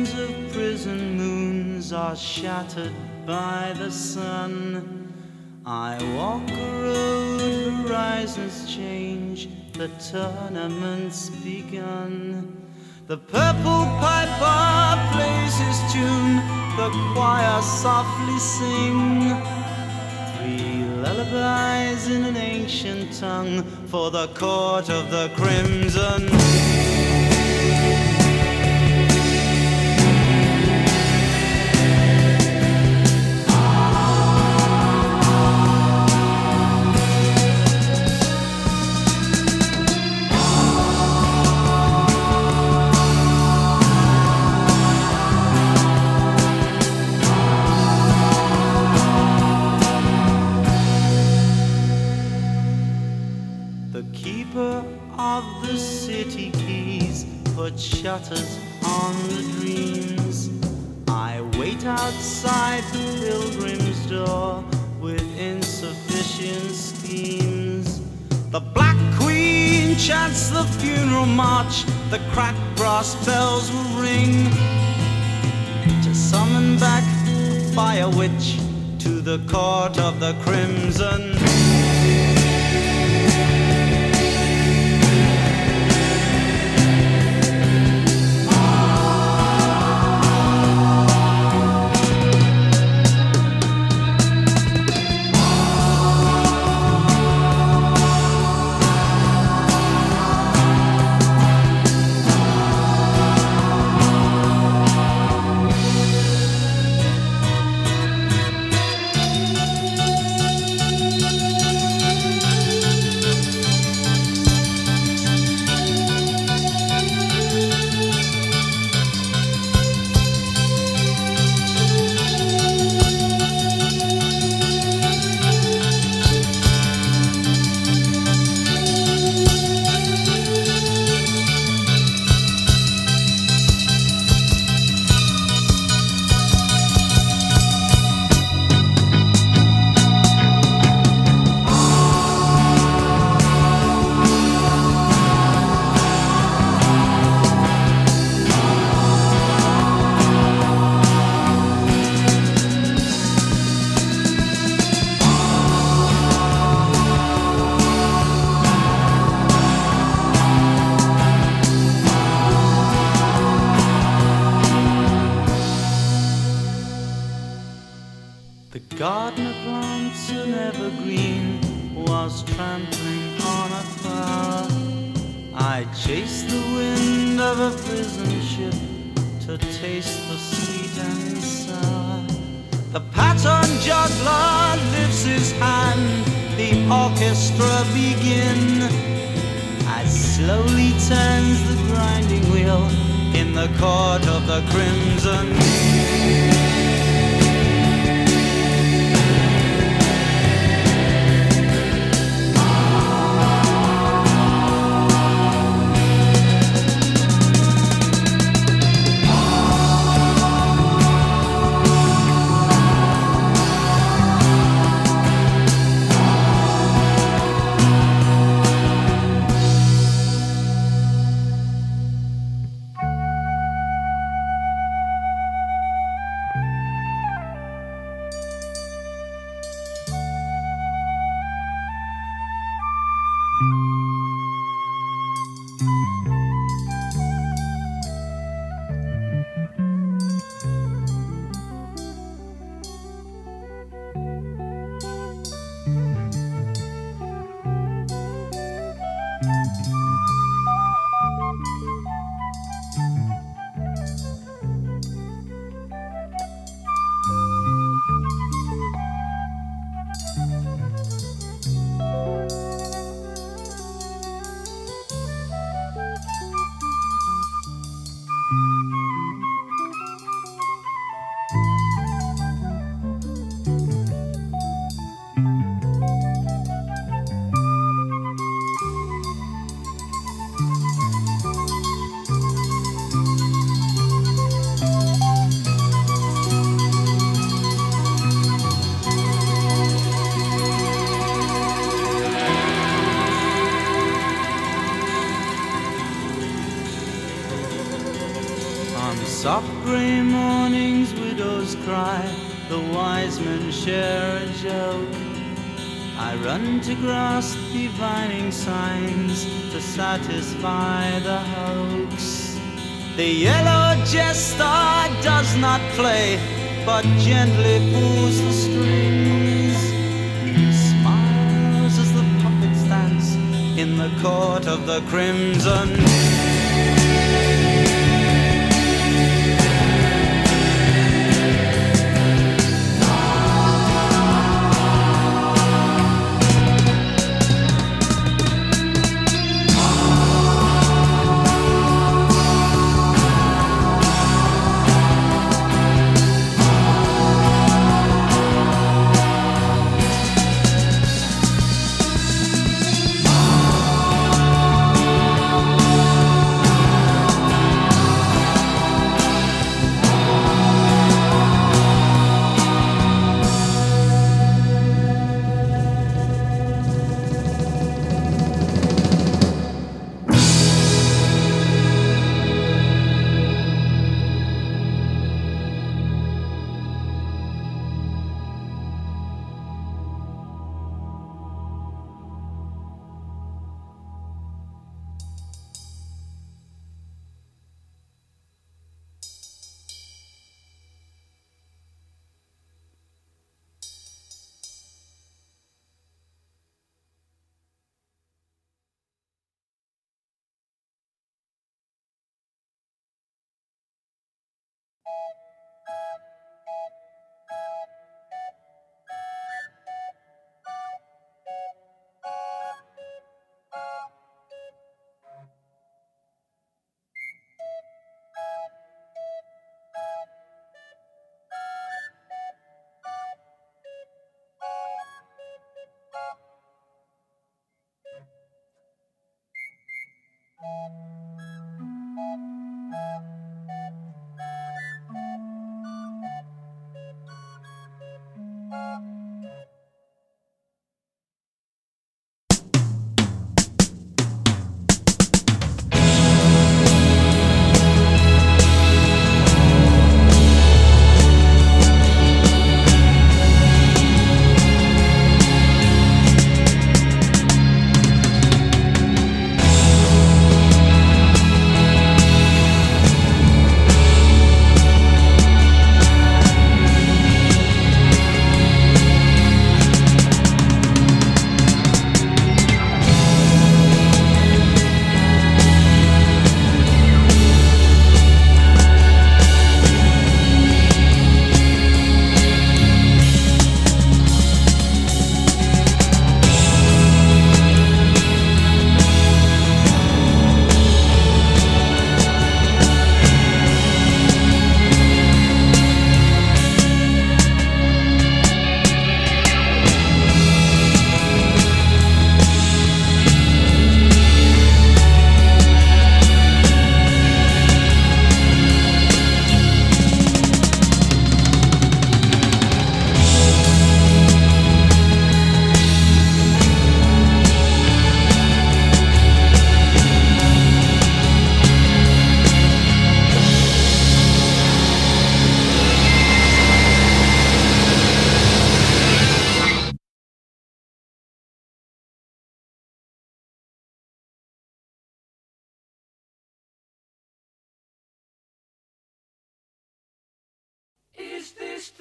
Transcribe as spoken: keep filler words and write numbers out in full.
dreams of prison moons are shattered by the sun. I walk a road, horizons change, the tournament's begun. The purple piper plays his tune, the choir softly sing. Three lullabies in an ancient tongue for the court of the crimson. Of the city keys put shutters on the dreams. I wait outside the pilgrim's door with insufficient schemes. The Black Queen chants the funeral march, the cracked brass bells will ring to summon back the fire witch to the court of the crimson. The gardener plants an evergreen was trampling on a flower. I chased the wind of a prison ship to taste the sweet and sour. The pattern juggler lifts his hand, the orchestra begin, as slowly turns the grinding wheel in the court of the crimson. soft grey mornings widows cry, the wise men share a joke. I run to grasp divining signs to satisfy the hoax. The yellow jester does not play, but gently pulls the strings. Smiles as the puppets dance in the court of the crimson. Is this